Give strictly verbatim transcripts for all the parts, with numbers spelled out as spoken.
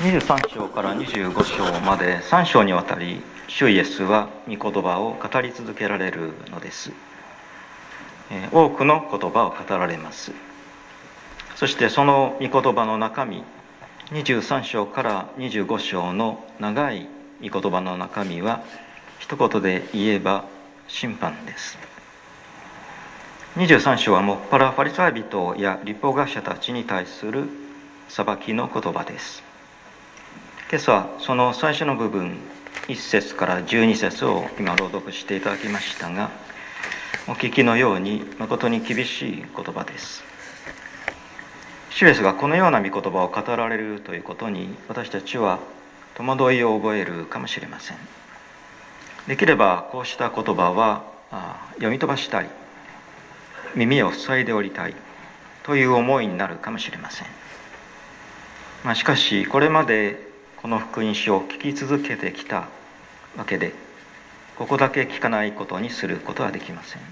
にじゅうさん章からにじゅうご章までさん章にわたり、主イエスは御言葉を語り続けられるのです。多くの言葉を語られます。そしてその御言葉の中身、にじゅうさん章からにじゅうご章の長い御言葉の中身は、一言で言えば審判です。にじゅうさん章はもっぱらファリサイ人や律法学者たちに対する裁きの言葉です。今朝その最初の部分、いち節からじゅうに節を今朗読していただきましたが、お聞きのように誠に厳しい言葉です。主イエスがこのような御言葉を語られるということに、私たちは戸惑いを覚えるかもしれません。できればこうした言葉は読み飛ばしたい、耳を塞いでおりたいという思いになるかもしれません。まあ、しかしこれまでこの福音書を聞き続けてきたわけで、ここだけ聞かないことにすることはできません。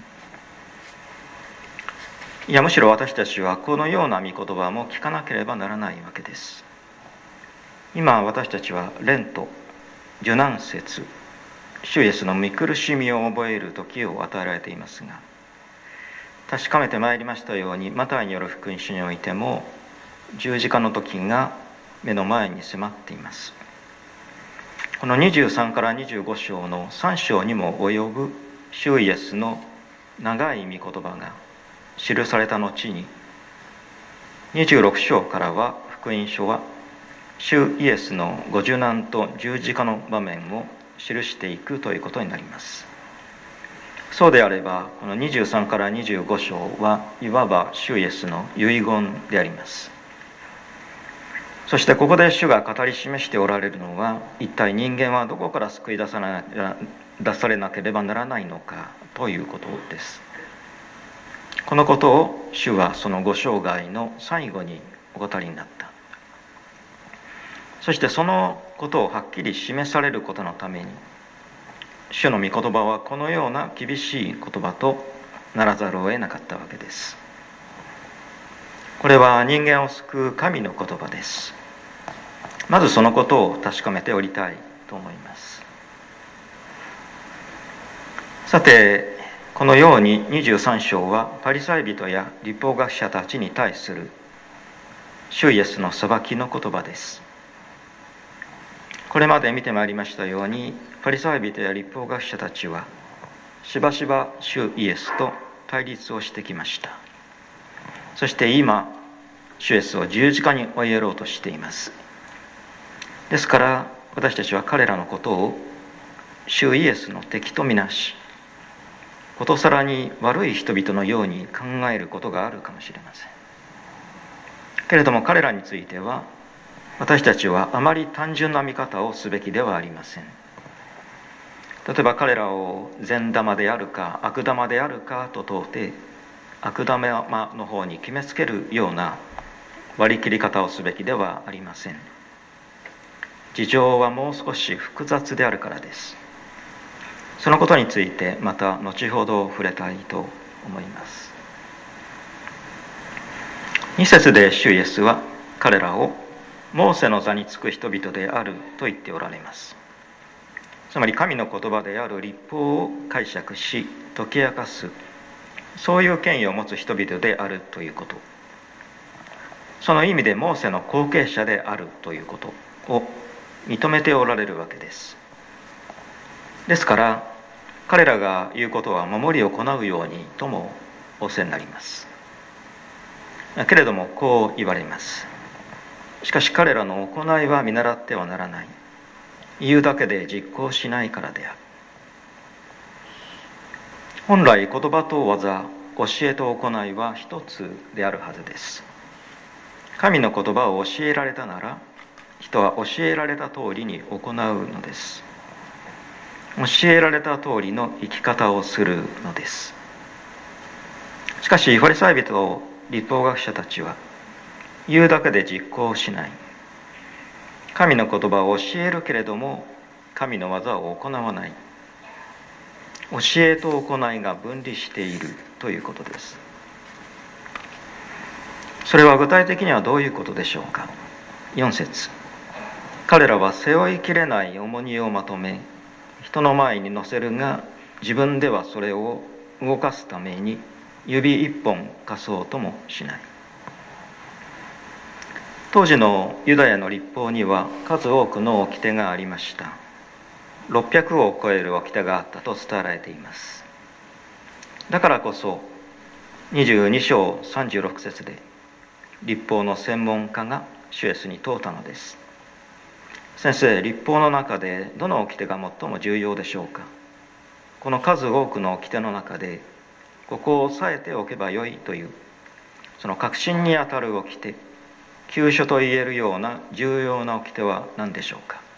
いや、むしろ私たちはこのような御言葉も聞かなければならないわけです。今私たちはレント、受難節、主イエスの御苦しみを覚える時を与えられていますが、確かめてまいりましたように、マタイによる福音書においても十字架の時が目の前に迫っています。このにじゅうさんからにじゅうご章のさん章にも及ぶ主イエスの長い御言葉が記された後に、にじゅうろく章からは福音書は主イエスのご受難と十字架の場面を記していくということになります。そうであれば、このにじゅうさんからにじゅうご章はいわば主イエスの遺言であります。そしてここで主が語り示しておられるのは、一体人間はどこから救い出さな出されなければならないのかということです。このことを主はそのご生涯の最後にお語りになった。そしてそのことをはっきり示されることのために、主の御言葉はこのような厳しい言葉とならざるを得なかったわけです。これは人間を救う神の言葉です。まずそのことを確かめておりたいと思います。さて、このようににじゅうさん章はパリサイ人や律法学者たちに対する主イエスの裁きの言葉です。これまで見てまいりましたように、パリサイ人や律法学者たちはしばしば主イエスと対立をしてきました。そして今、主イエスを十字架に追いやろうとしています。ですから私たちは彼らのことを主イエスの敵とみなし、ことさらに悪い人々のように考えることがあるかもしれません。けれども彼らについては、私たちはあまり単純な見方をすべきではありません。例えば彼らを善玉であるか悪玉であるかと問うて、悪玉の方に決めつけるような割り切り方をすべきではありません。事情はもう少し複雑であるからです。そのことについてまた後ほど触れたいと思います。に節で主イエスは彼らをモーセの座につく人々であると言っておられます。つまり神の言葉である律法を解釈し解き明かす、そういう権威を持つ人々であるということ、その意味でモーセの後継者であるということを認めておられるわけです。ですから彼らが言うことは守り行うようにとも仰せになります。けれどもこう言われます。しかし彼らの行いは見習ってはならない。言うだけで実行しないからである。本来言葉と技、教えと行いは一つであるはずです。神の言葉を教えられたなら、人は教えられた通りに行うのです。教えられた通りの生き方をするのです。しかしファリサイ人と律法学者たちは言うだけで実行しない。神の言葉を教えるけれども神の技を行わない。教えと行いが分離しているということです。それは具体的にはどういうことでしょうか。よん節、 彼らは背負いきれない重荷をまとめ、人の前に乗せるが、自分ではそれを動かすために指一本貸そうともしない。当時のユダヤの律法には数多くの掟がありました。ろっぴゃくを超える掟があったと伝えられています。だからこそにじゅうに章さんじゅうろく節で律法の専門家が主イエスに問うたのです。先生、律法の中でどの掟が最も重要でしょうか。この数多くの掟の中でここを押さえておけばよいというその核心にあたる掟、急所と言えるような重要な掟は何でしょうか。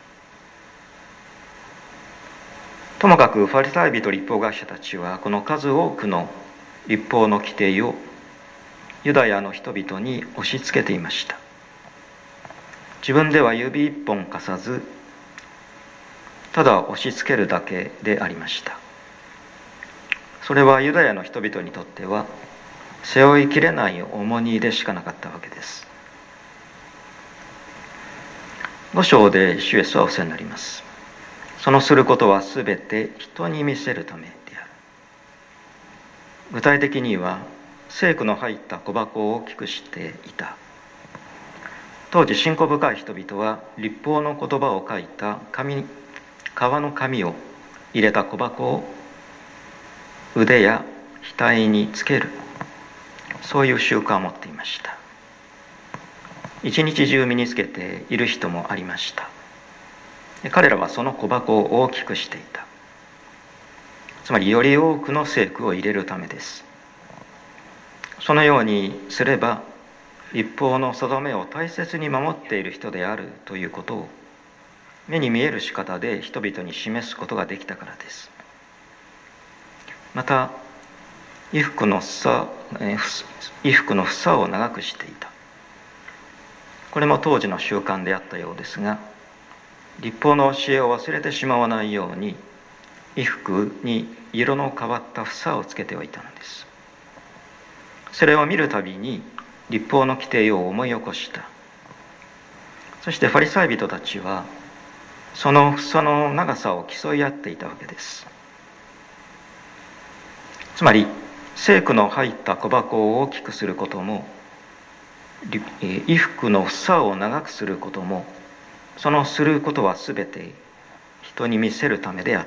ともかくファリサイ人律法学者たちはこの数多くの律法の規定をユダヤの人々に押し付けていました。自分では指一本貸さず、ただ押し付けるだけでありました。それはユダヤの人々にとっては背負いきれない重荷でしかなかったわけです。ご章で主イエスはお世話になります。そのすることはすべて人に見せるためである。具体的には聖句の入った小箱を大きくしていた。当時信仰深い人々は律法の言葉を書いた紙、革の紙を入れた小箱を腕や額につける、そういう習慣を持っていました。一日中身につけている人もありました。彼らはその小箱を大きくしていた。つまりより多くの聖句を入れるためです。そのようにすれば律法の定めを大切に守っている人であるということを目に見える仕方で人々に示すことができたからです。また衣服の房、衣服の房を長くしていた。これも当時の習慣であったようですが、律法の教えを忘れてしまわないように衣服に色の変わった房をつけておいたのです。それを見るたびに律法の規定を思い起こした。そしてファリサイ人たちはその房の長さを競い合っていたわけです。つまり聖句の入った小箱を大きくすることも、衣服の房を長くすることも、そのすることはすべて人に見せるためであった。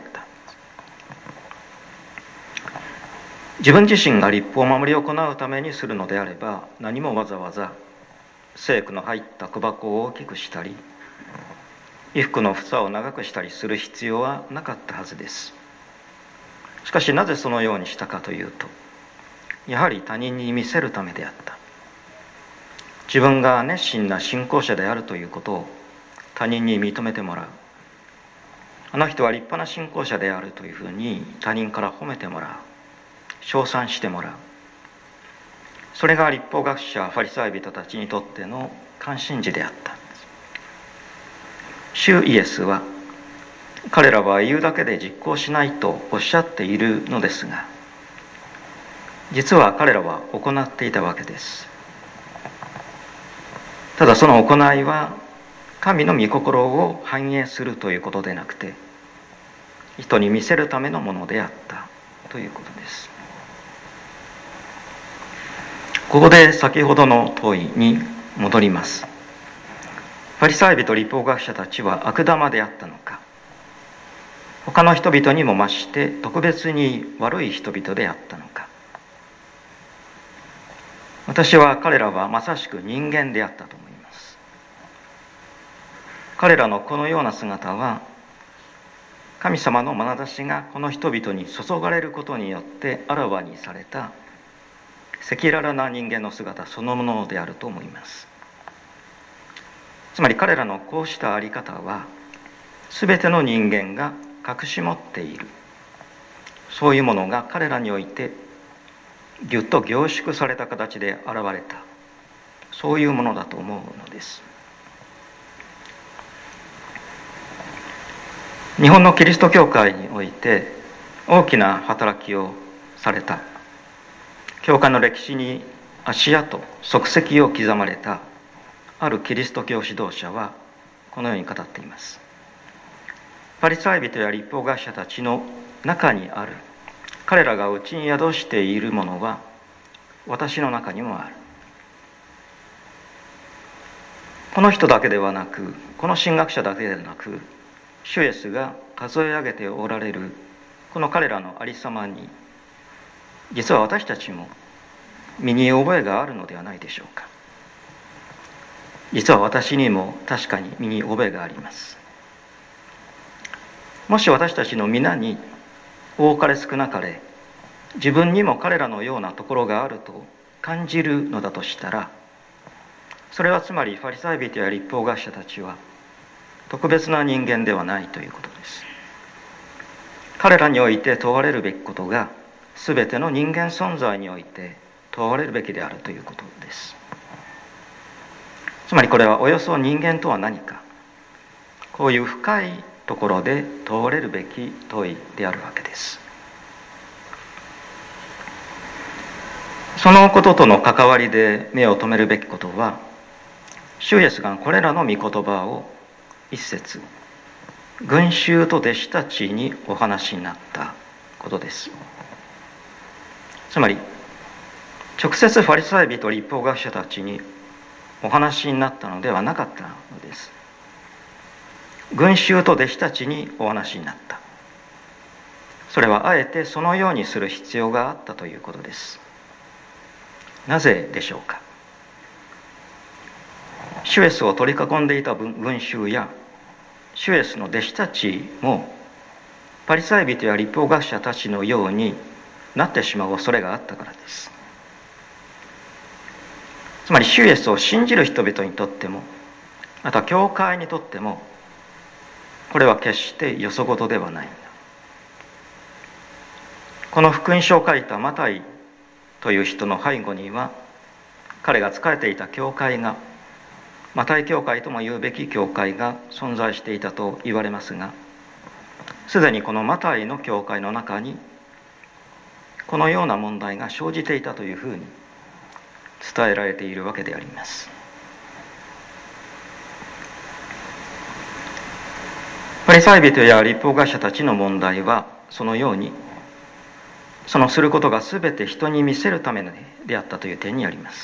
自分自身が律法を守り行うためにするのであれば、何もわざわざ聖句の入った小箱を大きくしたり、衣服の房を長くしたりする必要はなかったはずです。しかしなぜそのようにしたかというと、やはり他人に見せるためであった。自分が熱心な信仰者であるということを他人に認めてもらう。あの人は立派な信仰者であるというふうに他人から褒めてもらう。称賛してもらう。それが律法学者ファリサイ人たちにとっての関心事であった。主イエスは彼らは言うだけで実行しないとおっしゃっているのですが、実は彼らは行っていたわけです。ただその行いは神の御心を反映するということでなくて、人に見せるためのものであったということです。ここで先ほどの問いに戻ります。ファリサイ人律法学者たちは悪玉であったのか、他の人々にも増して特別に悪い人々であったのか。私は彼らはまさしく人間であったと思います。彼らのこのような姿は、神様の眼差しがこの人々に注がれることによってあらわにされた赤裸々な人間の姿そのものであると思います。つまり彼らのこうしたあり方は、すべての人間が隠し持っている、そういうものが彼らにおいてぎゅっと凝縮された形で現れた、そういうものだと思うのです。日本のキリスト教会において大きな働きをされた、教会の歴史に足跡、足跡を刻まれたあるキリスト教指導者はこのように語っています。パリサイ人や律法学者たちの中にある、彼らが内に宿しているものは私の中にもある。この人だけではなく、この神学者だけでなく、主イエスが数え上げておられるこの彼らのありさまに、実は私たちも身に覚えがあるのではないでしょうか。実は私にも確かに身に覚えがあります。もし私たちの皆に多かれ少なかれ自分にも彼らのようなところがあると感じるのだとしたら、それはつまりファリサイ人や律法学者たちは特別な人間ではないということです。彼らにおいて問われるべきことがすべての人間存在において問われるべきであるということです。つまりこれはおよそ人間とは何か、こういう深いところで問われるべき問いであるわけです。そのこととの関わりで目を留めるべきことは、主イエスがこれらの御言葉を一節、群衆と弟子たちにお話になったことです。つまり直接ファリサイ人律法学者たちにお話になったのではなかったのです。群衆と弟子たちにお話になった。それはあえてそのようにする必要があったということです。なぜでしょうか。主イエスを取り囲んでいた群衆や主イエスの弟子たちもパリサイ人や律法学者たちのようになってしまう恐れがあったからです。つまり主イエスを信じる人々にとっても、また教会にとっても、これは決してよそごとではない。この福音書を書いたマタイという人の背後には、彼が仕えていた教会が、マタイ教会とも言うべき教会が存在していたと言われますが、すでにこのマタイの教会の中にこのような問題が生じていたというふうに伝えられているわけであります。パリサイ人や律法学者たちの問題はそのように、そのすることがすべて人に見せるためであったという点にあります。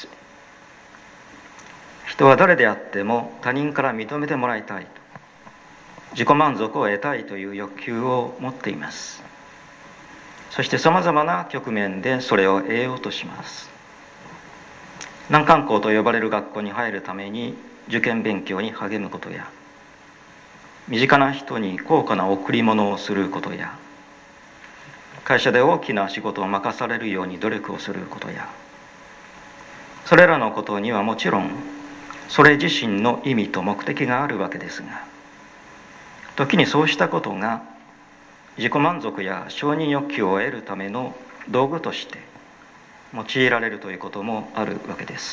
人は誰であっても他人から認めてもらいたいと、自己満足を得たいという欲求を持っています。そしてさまざまな局面でそれを得ようとします。難関校と呼ばれる学校に入るために受験勉強に励むことや、身近な人に高価な贈り物をすることや、会社で大きな仕事を任されるように努力をすることや、それらのことにはもちろんそれ自身の意味と目的があるわけですが、時にそうしたことが自己満足や承認欲求を得るための道具として用いられるということもあるわけです。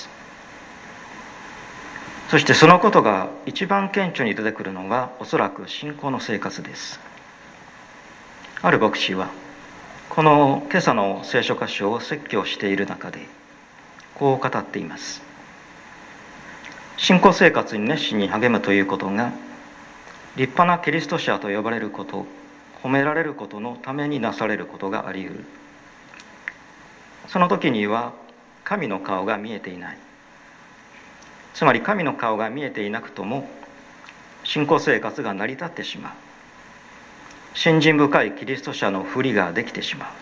そしてそのことが一番顕著に出てくるのはおそらく信仰の生活です。ある牧師はこの今朝の聖書箇所を説教している中でこう語っています。信仰生活に熱心に励むということが立派なキリスト者と呼ばれること、褒められることのためになされることがあり得る。その時には神の顔が見えていない。つまり神の顔が見えていなくとも信仰生活が成り立ってしまう。信心深いキリスト者のふりができてしまう。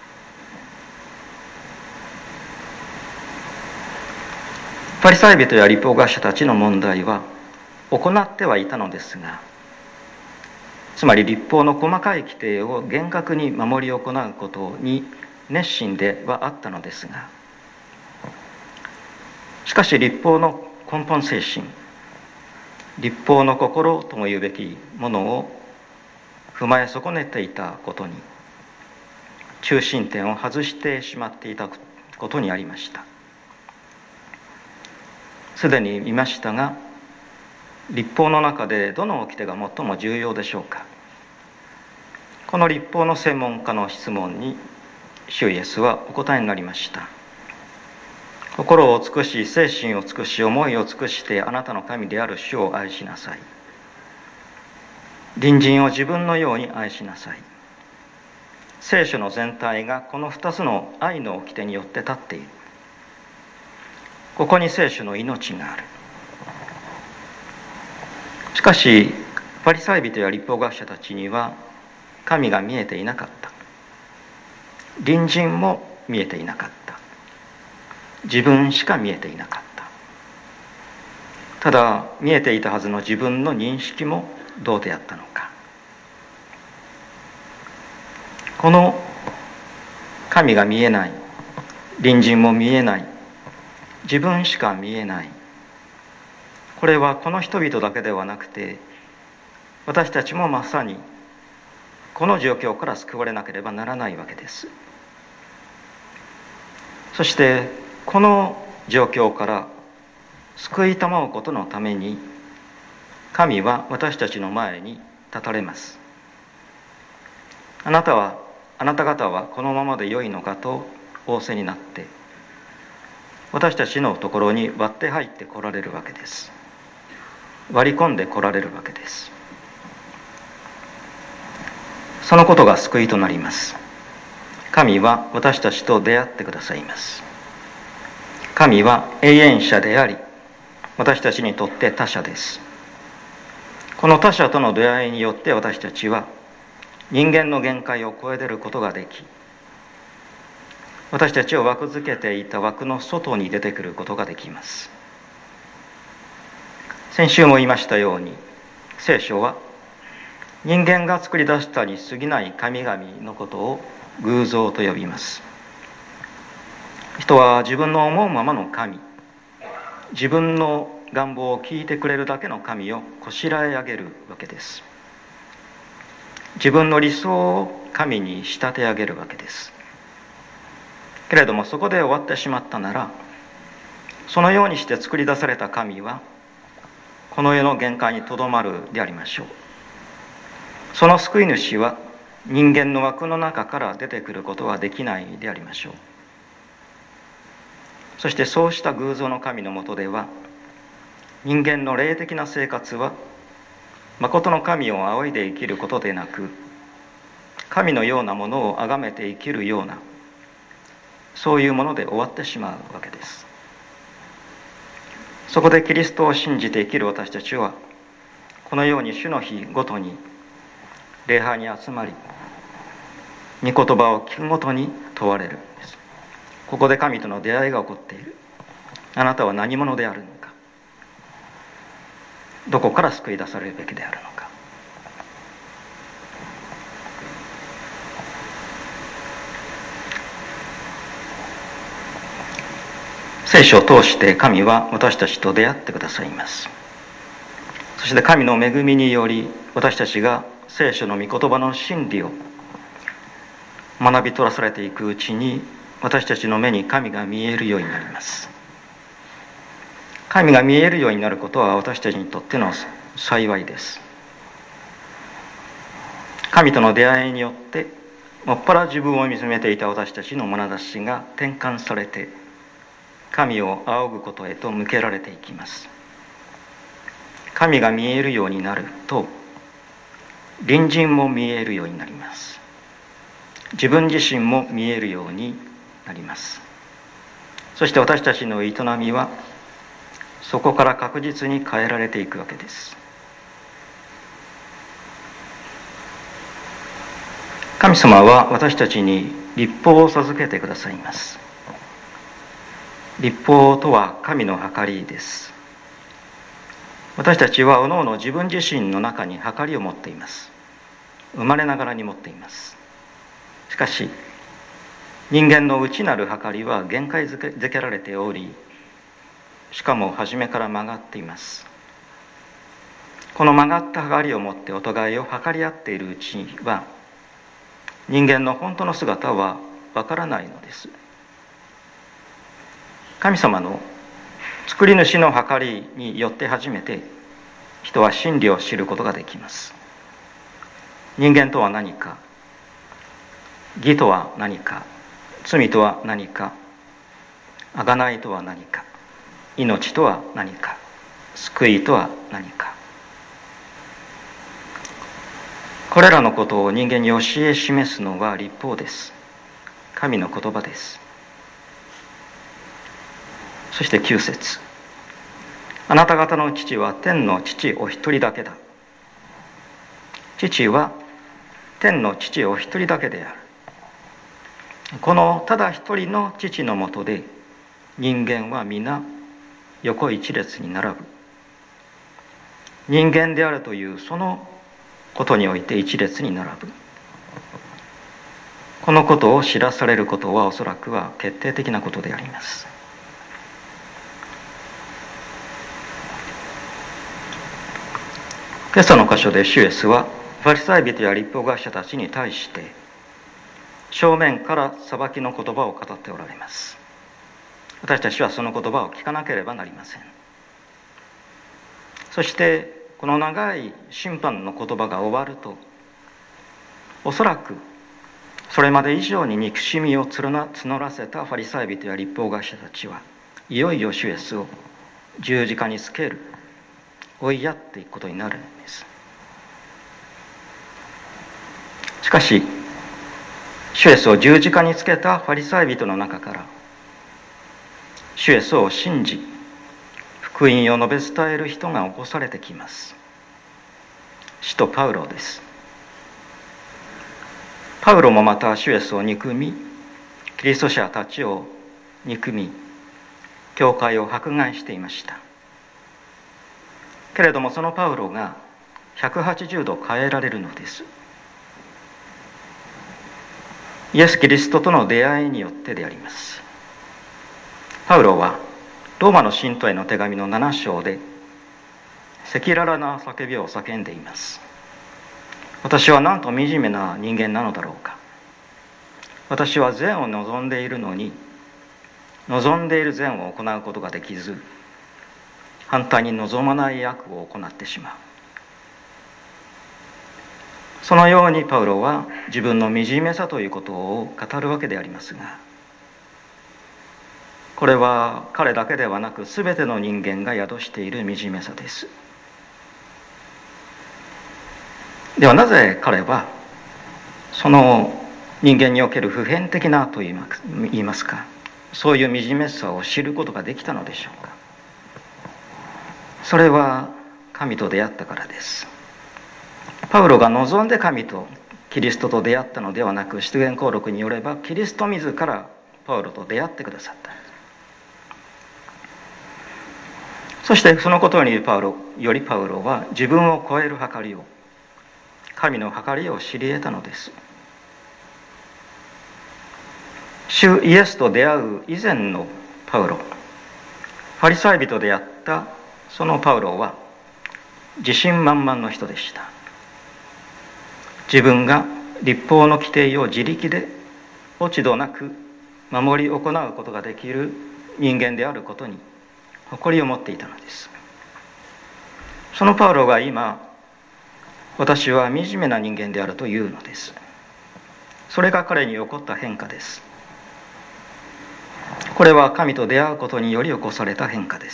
パリサイ人や律法学者たちの問題は行ってはいたのですが、つまり律法の細かい規定を厳格に守り行うことに熱心ではあったのですが、しかし律法の根本精神、律法の心とも言うべきものを踏まえ損ねていたことに、中心点を外してしまっていたことにありました。すでに見ましたが、律法の中でどの掟が最も重要でしょうか。この律法の専門家の質問に主イエスはお答えになりました。心を尽くし、精神を尽くし、思いを尽くしてあなたの神である主を愛しなさい。 隣人を自分のように愛しなさい。聖書の全体がこの二つの愛の掟によって立っている。ここに聖書の命がある。しかしパリサイ人や律法学者たちには神が見えていなかった。隣人も見えていなかった。自分しか見えていなかった。ただ見えていたはずの自分の認識もどうであったのか。この神が見えない、隣人も見えない、自分しか見えない、これはこの人々だけではなくて、私たちもまさにこの状況から救われなければならないわけです。そしてこの状況から救いたまうことのために、神は私たちの前に立たれます。あなたはあなた方はこのままで良いのかと仰せになって、私たちのところに割って入って来られるわけです。割り込んで来られるわけです。そのことが救いとなります。神は私たちと出会ってくださいます。神は永遠者であり、私たちにとって他者です。この他者との出会いによって私たちは人間の限界を超え出ることができ、私たちを枠づけていた枠の外に出てくることができます。先週も言いましたように、聖書は人間が作り出したに過ぎない神々のことを偶像と呼びます。人は自分の思うままの神、自分の願望を聞いてくれるだけの神をこしらえ上げるわけです。自分の理想を神に仕立て上げるわけです。けれどもそこで終わってしまったなら、そのようにして作り出された神はこの世の限界にとどまるでありましょう。その救い主は人間の枠の中から出てくることはできないでありましょう。そしてそうした偶像の神のもとでは、人間の霊的な生活は誠の神を仰いで生きることでなく、神のようなものを崇めて生きるような、そういうもので終わってしまうわけです。そこでキリストを信じて生きる私たちは、このように主の日ごとに礼拝に集まり、御言葉を聞くごとに問われるんです。ここで神との出会いが起こっている。あなたは何者であるのか、どこから救い出されるべきであるのか。聖書を通して神は私たちと出会ってくださいます。そして神の恵みにより、私たちが聖書の御言葉の真理を学び取らされていくうちに、私たちの目に神が見えるようになります。神が見えるようになることは私たちにとっての幸いです。神との出会いによって、もっぱら自分を見つめていた私たちの眼差しが転換されて、神を仰ぐことへと向けられていきます。神が見えるようになると、隣人も見えるようになります。自分自身も見えるようになります。そして私たちの営みはそこから確実に変えられていくわけです。神様は私たちに律法を授けてくださいます。律法とは神の計りです。私たちはおのおの自分自身の中に計りを持っています。生まれながらに持っています。しかし人間の内なる計りは限界づけ、づけられており、しかも初めから曲がっています。この曲がった計りを持ってお互いを計り合っているうちには、人間の本当の姿はわからないのです。神様の作り主の計りによって初めて人は真理を知ることができます。人間とは何か、義とは何か、罪とは何か、贖いとは何か、命とは何か、救いとは何か。 これらのことを人間に教え示すのは律法です。神の言葉です。そしてきゅう節、あなた方の父は天の父お一人だけだ。父は天の父お一人だけである。このただ一人の父のもとで人間は皆横一列に並ぶ。人間であるというそのことにおいて一列に並ぶ。このことを知らされることはおそらくは決定的なことであります。今朝の箇所で主イエスはファリサイ人や律法学者たちに対して正面から裁きの言葉を語っておられます。私たちはその言葉を聞かなければなりません。そしてこの長い審判の言葉が終わると、おそらくそれまで以上に憎しみを募らせたファリサイ人や律法学者たちはいよいよ主イエスを十字架につける、追いやっていくことになるんです。しかし主イエスを十字架につけたファリサイ人の中から主イエスを信じ福音を述べ伝える人が起こされてきます。使徒パウロです。パウロもまた主イエスを憎み、キリスト者たちを憎み、教会を迫害していました。けれどもそのパウロがひゃくはちじゅうど変えられるのです。イエス・キリストとの出会いによってであります。パウロはローマの信徒への手紙のなな章で赤裸々な叫びを叫んでいます。私はなんと惨めな人間なのだろうか。私は善を望んでいるのに望んでいる善を行うことができず、反対に望まない悪を行ってしまう。そのようにパウロは自分の惨めさということを語るわけでありますが、これは彼だけではなく全ての人間が宿している惨めさです。ではなぜ彼はその人間における普遍的なといいますか、そういう惨めさを知ることができたのでしょうか。それは神と出会ったからです。パウロが望んで神とキリストと出会ったのではなく、出現講録によればキリスト自らパウロと出会ってくださった。そしてそのことにパウロよりパウロは自分を超える計りを、神の計りを知り得たのです。主イエスと出会う以前のパウロ、ファリサイ人であったそのパウロは自信満々の人でした。自分が律法の規定を自力で落ち度なく守り行うことができる人間であることに誇りを持っていたのです。そのパウロが今、私は惨めな人間であるというのです。それが彼に起こった変化です。これは神と出会うことにより起こされた変化です。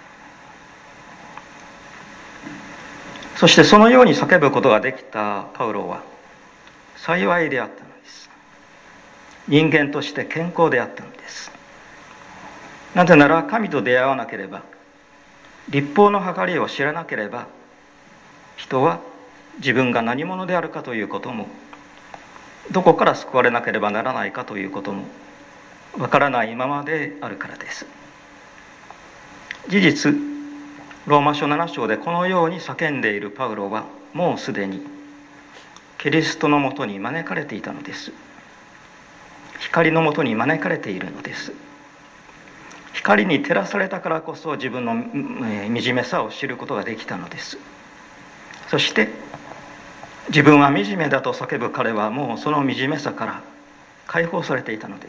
そしてそのように叫ぶことができたパウロは幸いであったのです。人間として健康であったのです。なぜなら神と出会わなければ、律法の計りを知らなければ、人は自分が何者であるかということも、どこから救われなければならないかということもわからないままであるからです。事実、ローマ書なな章でこのように叫んでいるパウロはもうすでにキリストのもとに招かれていたのです。光のもとに招かれているのです。光に照らされたからこそ自分の惨めさを知ることができたのです。そして自分は惨めだと叫ぶ彼はもうその惨めさから解放されていたのです。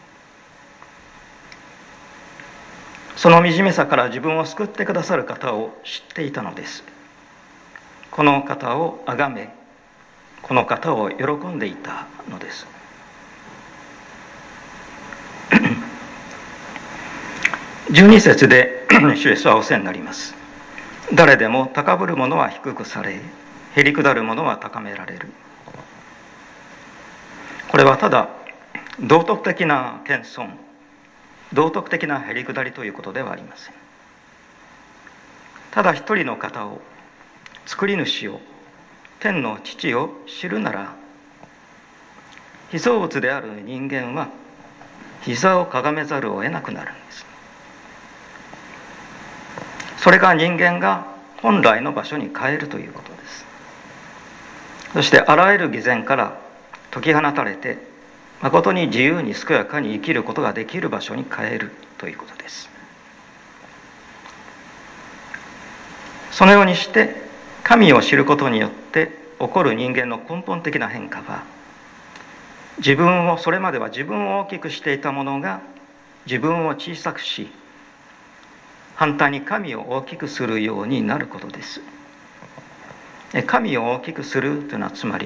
その惨めさから自分を救ってくださる方を知っていたのです。この方を崇め、この方を喜んでいたのです。じゅうに節で主イエスはお世話になります。誰でも高ぶる者は低くされ、 へりくだる者は高められる。これはただ道徳的な謙遜、道徳的なへりくだりということではありません。ただ一人の方を、作り主を、天の父を知るなら、被造物である人間は膝をかがめざるを得なくなるんです。それが人間が本来の場所に帰るということです。そしてあらゆる偽善から解き放たれて、誠に自由に健やかに生きることができる場所に帰るということです。そのようにして神を知ることによって起こる人間の根本的な変化は、自分をそれまでは自分を大きくしていたものが自分を小さくし、反対に神を大きくするようになることです。神を大きくするというのは、つまり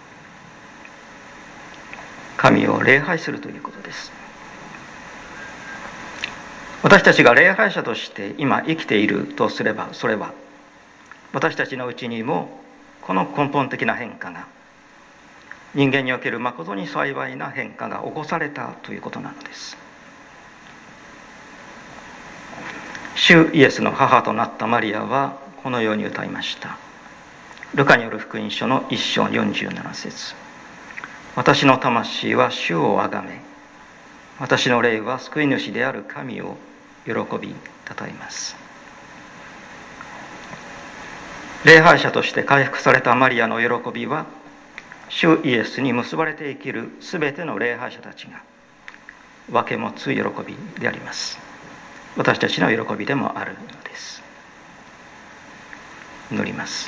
神を礼拝するということです。私たちが礼拝者として今生きているとすれば、それは私たちのうちにもこの根本的な変化が、人間における誠に幸いな変化が起こされたということなのです。主イエスの母となったマリアはこのように歌いました。ルカによる福音書のいっ章よんじゅうなな節。私の魂は主をあがめ、私の霊は救い主である神を喜びたたえます。礼拝者として回復されたマリアの喜びは、主イエスに結ばれて生きるすべての礼拝者たちが分け持つ喜びであります。私たちの喜びでもあるのです。祈ります。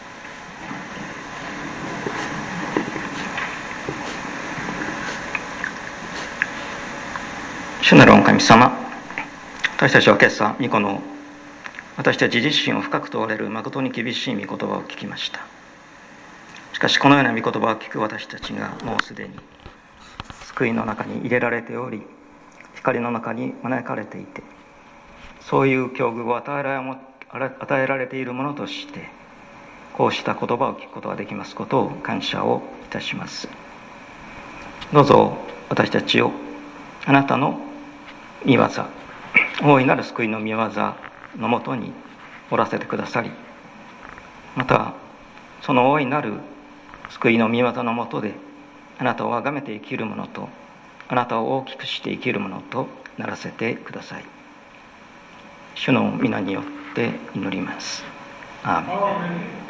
主なる御神様、私たちは今朝、御子の私たち自身を深く問われる誠に厳しい御言葉を聞きました。しかしこのような御言葉を聞く私たちがもうすでに救いの中に入れられており、光の中に招かれていて、そういう境遇を与えられ、与えられているものとして、こうした言葉を聞くことができますことを感謝をいたします。どうぞ私たちをあなたの御業、大いなる救いの御業のもとにおらせてくださり、またその大いなる救いの御業のもとであなたを崇めて生きるものと、あなたを大きくして生きるものとならせてください。主の皆によって祈ります。アーメン。